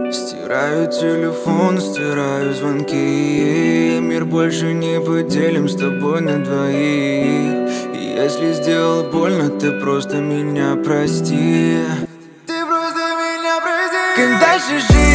Стираю телефон, стираю звонки. Мир больше не поделим с тобой на двоих. И если сделал больно, ты просто меня прости. Ты просто меня прости. Как дальше жить?